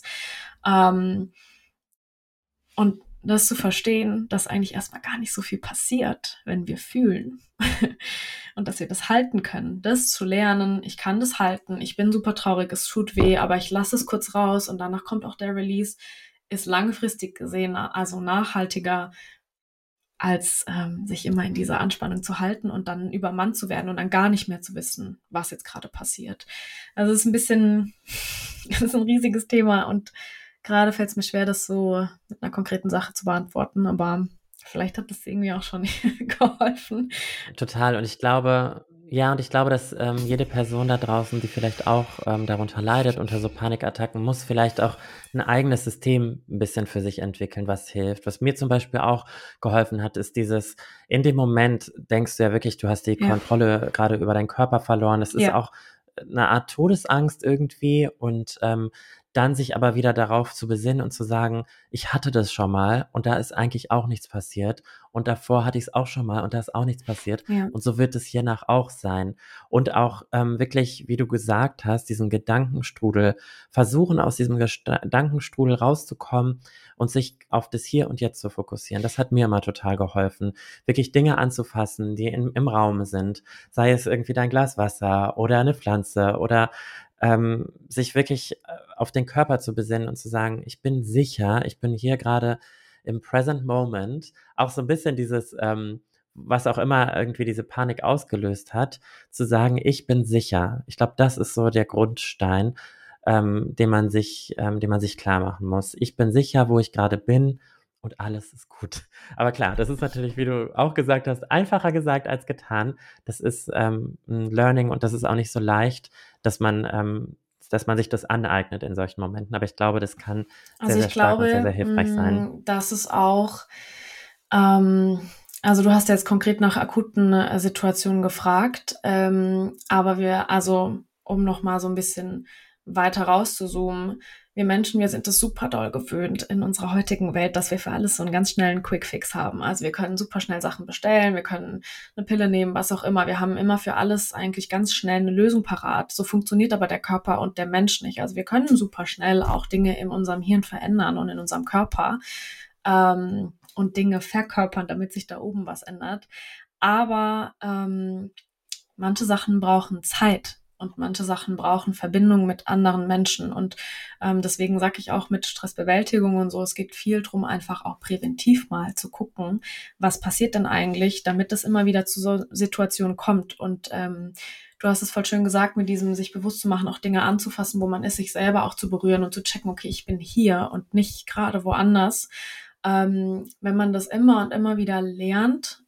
Und das zu verstehen, dass eigentlich erstmal gar nicht so viel passiert, wenn wir fühlen. Und dass wir das halten können. Das zu lernen, ich kann das halten, ich bin super traurig, es tut weh, aber ich lasse es kurz raus und danach kommt auch der Release, ist langfristig gesehen also nachhaltiger, als sich immer in dieser Anspannung zu halten und dann übermannt zu werden und dann gar nicht mehr zu wissen, was jetzt gerade passiert. Also es ist ein bisschen, es ist ein riesiges Thema und gerade fällt es mir schwer, das so mit einer konkreten Sache zu beantworten, aber vielleicht hat das irgendwie auch schon geholfen. Total. Und ich glaube, ja, und ich glaube, dass jede Person da draußen, die vielleicht auch darunter leidet, unter so Panikattacken, muss vielleicht auch ein eigenes System ein bisschen für sich entwickeln, was hilft. Was mir zum Beispiel auch geholfen hat, ist dieses, in dem Moment denkst du ja wirklich, du hast die Ja, Kontrolle gerade über deinen Körper verloren. Das ist ja, auch eine Art Todesangst irgendwie und dann sich aber wieder darauf zu besinnen und zu sagen, ich hatte das schon mal und da ist eigentlich auch nichts passiert und davor hatte ich es auch schon mal und da ist auch nichts passiert ja, und so wird es hiernach auch sein. Und auch wirklich, wie du gesagt hast, diesen Gedankenstrudel, versuchen aus diesem Gedankenstrudel rauszukommen und sich auf das Hier und Jetzt zu fokussieren. Das hat mir immer total geholfen, wirklich Dinge anzufassen, die im Raum sind, sei es irgendwie dein Glas Wasser oder eine Pflanze oder sich wirklich auf den Körper zu besinnen und zu sagen, ich bin sicher, ich bin hier gerade im Present Moment, auch so ein bisschen dieses, was auch immer irgendwie diese Panik ausgelöst hat, zu sagen, ich bin sicher. Ich glaube, das ist so der Grundstein, den man sich klar machen muss. Ich bin sicher, wo ich gerade bin und alles ist gut. Aber klar, das ist natürlich, wie du auch gesagt hast, einfacher gesagt als getan. Das ist ein Learning und das ist auch nicht so leicht, dass man sich das aneignet in solchen Momenten. Aber ich glaube, das kann also sehr, sehr ich stark und sehr, sehr glaube, hilfreich sein. dass es auch, ähm, also du hast jetzt konkret nach akuten Situationen gefragt, aber also um nochmal so ein bisschen weiter rauszuzoomen, wir Menschen, wir sind es super doll gewöhnt in unserer heutigen Welt, dass wir für alles so einen ganz schnellen Quick-Fix haben. Also wir können super schnell Sachen bestellen, wir können eine Pille nehmen, was auch immer. Wir haben immer für alles eigentlich ganz schnell eine Lösung parat. So funktioniert aber der Körper und der Mensch nicht. Also wir können super schnell auch Dinge in unserem Hirn verändern und in unserem Körper und Dinge verkörpern, damit sich da oben was ändert. Aber manche Sachen brauchen Zeit und manche Sachen brauchen Verbindung mit anderen Menschen. Und deswegen sage ich auch mit Stressbewältigung und so, es geht viel drum, einfach auch präventiv mal zu gucken, was passiert denn eigentlich, damit es immer wieder zu so Situationen kommt. Und du hast es voll schön gesagt, mit diesem sich bewusst zu machen, auch Dinge anzufassen, wo man ist, sich selber auch zu berühren und zu checken, okay, ich bin hier und nicht gerade woanders. Wenn man das immer und immer wieder lernt,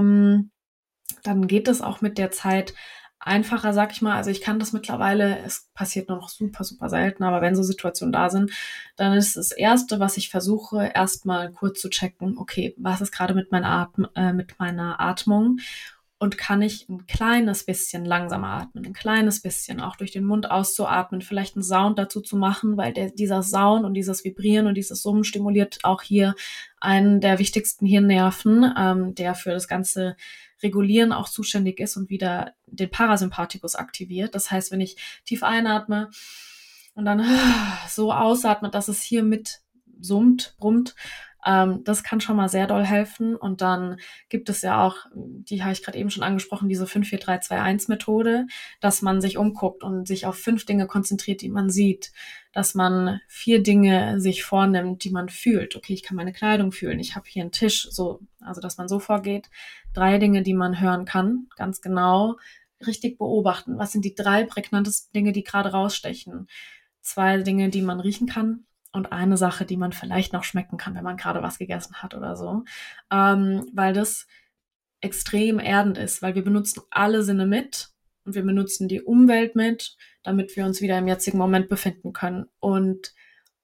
dann geht es auch mit der Zeit einfacher, sag ich mal. Also ich kann das mittlerweile, es passiert nur noch super, super selten, aber wenn so Situationen da sind, dann ist das Erste, was ich versuche, erstmal kurz zu checken, okay, was ist gerade mit meiner Atmung? Und kann ich ein kleines bisschen langsamer atmen, ein kleines bisschen auch durch den Mund auszuatmen, vielleicht einen Sound dazu zu machen, weil dieser Sound und dieses Vibrieren und dieses Summen stimuliert auch hier einen der wichtigsten Hirnnerven, der für das ganze Regulieren auch zuständig ist und wieder den Parasympathikus aktiviert. Das heißt, wenn ich tief einatme und dann so ausatme, dass es hier mit summt, brummt, das kann schon mal sehr doll helfen. Und dann gibt es ja auch, die habe ich gerade eben schon angesprochen, diese 5-4-3-2-1-Methode, dass man sich umguckt und sich auf 5 Dinge konzentriert, die man sieht, dass man 4 Dinge sich vornimmt, die man fühlt. Okay, ich kann meine Kleidung fühlen, ich habe hier einen Tisch, so, also dass man so vorgeht. 3 Dinge, die man hören kann, ganz genau richtig beobachten. Was sind die 3 prägnantesten Dinge, die gerade rausstechen? 2 Dinge, die man riechen kann und eine Sache, die man vielleicht noch schmecken kann, wenn man gerade was gegessen hat oder so. Weil das extrem erdend ist, weil wir benutzen alle Sinne mit und wir benutzen die Umwelt mit, damit wir uns wieder im jetzigen Moment befinden können. Und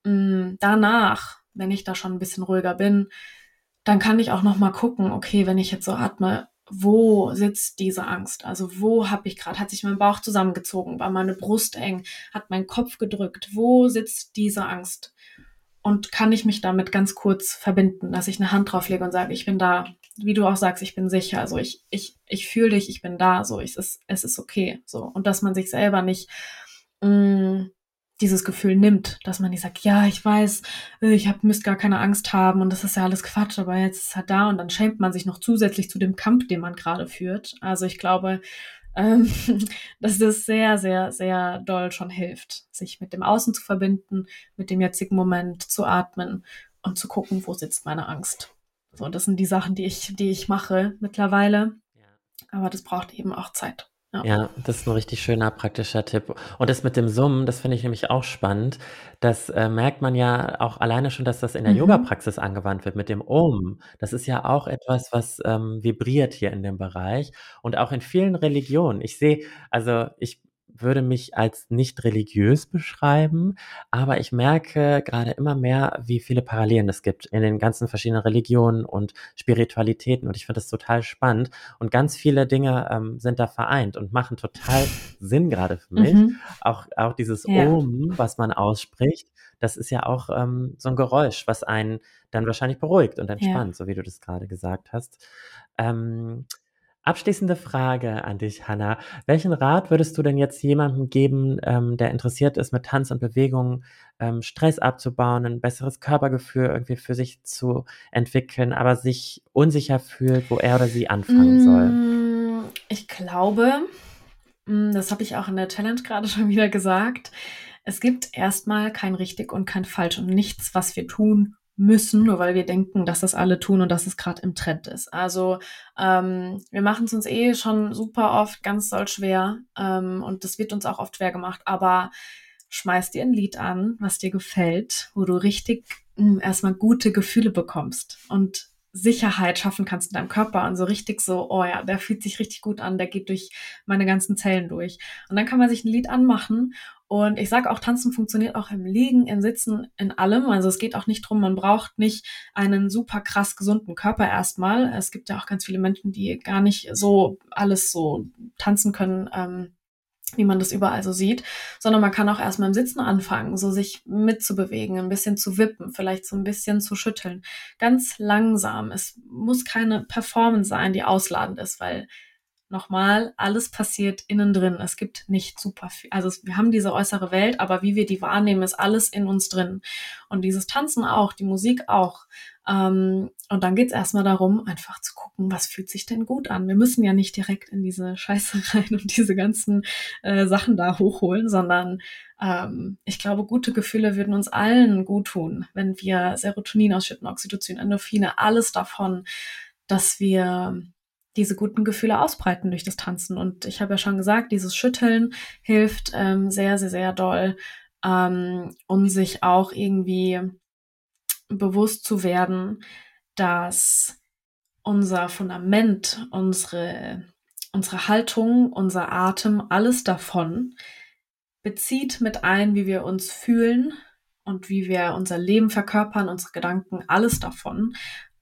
danach, wenn ich da schon ein bisschen ruhiger bin, dann kann ich auch noch mal gucken, okay, wenn ich jetzt so atme, wo sitzt diese Angst? Also wo habe ich gerade, hat sich mein Bauch zusammengezogen, war meine Brust eng, hat mein Kopf gedrückt, wo sitzt diese Angst? Und kann ich mich damit ganz kurz verbinden, dass ich eine Hand drauf lege und sage, ich bin da, wie du auch sagst, ich bin sicher, also ich fühle dich, ich bin da, so, es ist okay, so. Und dass man sich selber nicht mh, dieses Gefühl nimmt, dass man nicht sagt, ja, ich weiß, müsste gar keine Angst haben und das ist ja alles Quatsch, aber jetzt ist es halt da und dann schämt man sich noch zusätzlich zu dem Kampf, den man gerade führt. Also ich glaube, ähm, dass das sehr, sehr, sehr doll schon hilft, sich mit dem Außen zu verbinden, mit dem jetzigen Moment zu atmen und zu gucken, wo sitzt meine Angst. So, das sind die Sachen, die ich mache mittlerweile, aber das braucht eben auch Zeit. Ja. Ja, das ist 'n richtig schöner praktischer Tipp. Und das mit dem Summen, das finde ich nämlich auch spannend. Das, merkt man ja auch alleine schon, dass das in der Mhm. Yogapraxis angewandt wird mit dem Om. Das ist ja auch etwas, was, vibriert hier in dem Bereich und auch in vielen Religionen. Ich würde mich als nicht religiös beschreiben, aber ich merke grade immer mehr, wie viele Parallelen es gibt in den ganzen verschiedenen Religionen und Spiritualitäten und ich finde das total spannend. Und ganz viele Dinge, sind da vereint und machen total Sinn gerade für mich. Mhm. Auch dieses Ja, Om, was man ausspricht, das ist ja auch, so 'n Geräusch, was einen dann wahrscheinlich beruhigt und ja. entspannt, so wie du das grade gesagt hast. Ähm, Abschließende Frage an dich, Hannah. Welchen Rat würdest du denn jetzt jemandem geben, der interessiert ist, mit Tanz und Bewegung, Stress abzubauen, 'n besseres Körpergefühl irgendwie für sich zu entwickeln, aber sich unsicher fühlt, wo er oder sie anfangen soll? Ich glaube, das habe ich auch in der Challenge gerade schon wieder gesagt. Es gibt erstmal kein richtig und kein falsch und nichts, was wir tun müssen, nur weil wir denken, dass das alle tun und dass es gerade im Trend ist. Also, wir machen es uns eh schon super oft ganz doll schwer, und das wird uns auch oft schwer gemacht, aber schmeiß dir ein Lied an, was dir gefällt, wo du richtig, erst gute Gefühle bekommst und Sicherheit schaffen kannst in deinem Körper und so richtig so: „Oh ja, der fühlt sich richtig gut an, der geht durch meine ganzen Zellen durch.“ Und dann kann man sich ein Lied anmachen und ich sage auch, Tanzen funktioniert auch im Liegen, im Sitzen, in allem. Also, es geht auch nicht drum, man braucht nicht einen super krass gesunden Körper erstmal. Es gibt ja auch ganz viele Menschen, die gar nicht so alles so tanzen können, wie man das überall so sieht, sondern man kann auch erstmal im Sitzen anfangen, so sich mitzubewegen, ein bisschen zu wippen, vielleicht so ein bisschen zu schütteln. Ganz langsam. Es muss keine Performance sein, die ausladend ist, weil nochmal, alles passiert innen drin. Es gibt nicht super viel. Also wir haben diese äußere Welt, aber wie wir die wahrnehmen, ist alles in uns drin. Und dieses Tanzen auch, die Musik auch. Und dann geht's erstmal darum, einfach zu gucken, was fühlt sich denn gut an. Wir müssen ja nicht direkt in diese Scheiße rein und diese ganzen Sachen da hochholen, sondern ich glaube, gute Gefühle würden uns allen gut tun, wenn wir Serotonin ausschütten, Oxytocin, Endorphine, alles davon, dass wir diese guten Gefühle ausbreiten durch das Tanzen. Und ich habe ja schon gesagt, dieses Schütteln hilft sehr, sehr, sehr doll, um sich auch irgendwie bewusst zu werden, dass unser Fundament, unsere Haltung, unser Atem, alles davon bezieht mit ein, wie wir uns fühlen und wie wir unser Leben verkörpern, unsere Gedanken, alles davon.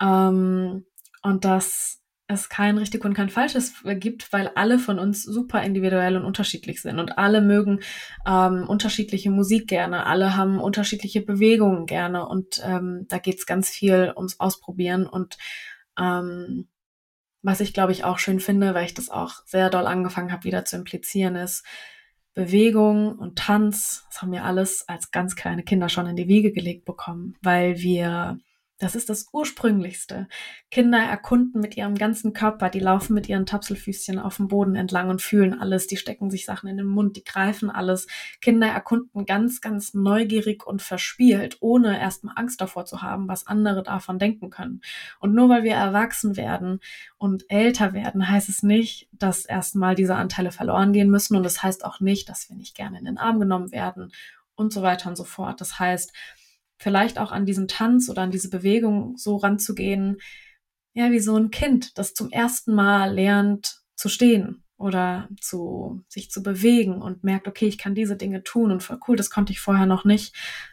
Und dass es kein richtig und kein falsches gibt, weil alle von uns super individuell und unterschiedlich sind und alle mögen unterschiedliche Musik gerne, alle haben unterschiedliche Bewegungen gerne und da geht's ganz viel ums Ausprobieren und ähm, was ich, glaube ich, auch schön finde, weil ich das auch sehr doll angefangen habe, wieder zu implizieren, ist Bewegung und Tanz. Das haben wir alles als ganz kleine Kinder schon in die Wiege gelegt bekommen, weil das ist das Ursprünglichste. Kinder erkunden mit ihrem ganzen Körper, die laufen mit ihren Tapselfüßchen auf dem Boden entlang und fühlen alles, die stecken sich Sachen in den Mund, die greifen alles. Kinder erkunden ganz, ganz neugierig und verspielt, ohne erstmal Angst davor zu haben, was andere davon denken können. Und nur weil wir erwachsen werden und älter werden, heißt es nicht, dass erstmal diese Anteile verloren gehen müssen. Und das heißt auch nicht, dass wir nicht gerne in den Arm genommen werden und so weiter und so fort. Das heißt, vielleicht auch an diesen Tanz oder an diese Bewegung so ranzugehen, ja, wie so ein Kind, das zum ersten Mal lernt zu stehen oder sich zu bewegen und merkt, okay, ich kann diese Dinge tun und voll cool, das konnte ich vorher noch nicht,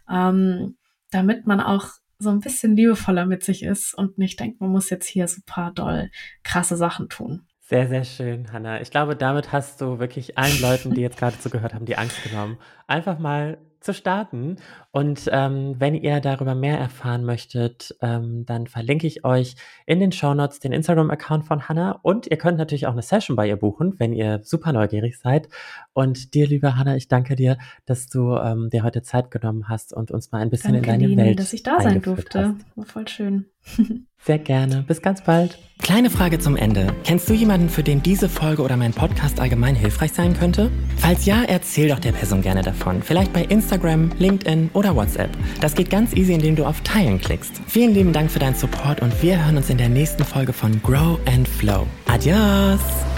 damit man auch so ein bisschen liebevoller mit sich ist und nicht denkt, man muss jetzt hier super doll krasse Sachen tun. Sehr, sehr schön, Hannah. Ich glaube, damit hast du wirklich allen Leuten, die jetzt gerade zugehört haben, die Angst genommen, einfach mal zu starten. Und, wenn ihr darüber mehr erfahren möchtet, dann verlinke ich euch in den Shownotes den Instagram-Account von Hannah und ihr könnt natürlich auch eine Session bei ihr buchen, wenn ihr super neugierig seid. Und dir, liebe Hannah, ich danke dir, dass du, dir heute Zeit genommen hast und uns mal ein bisschen in Danke, deine Leni, dass Welt ich da sein eingeführt durfte. hast. War voll schön. Sehr gerne. Bis ganz bald. Kleine Frage zum Ende. Kennst du jemanden, für den diese Folge oder mein Podcast allgemein hilfreich sein könnte? Falls ja, erzähl doch der Person gerne davon. Vielleicht bei Instagram, LinkedIn oder WhatsApp. Das geht ganz easy, indem du auf Teilen klickst. Vielen lieben Dank für deinen Support und wir hören uns in der nächsten Folge von Grow and Flow. Adios!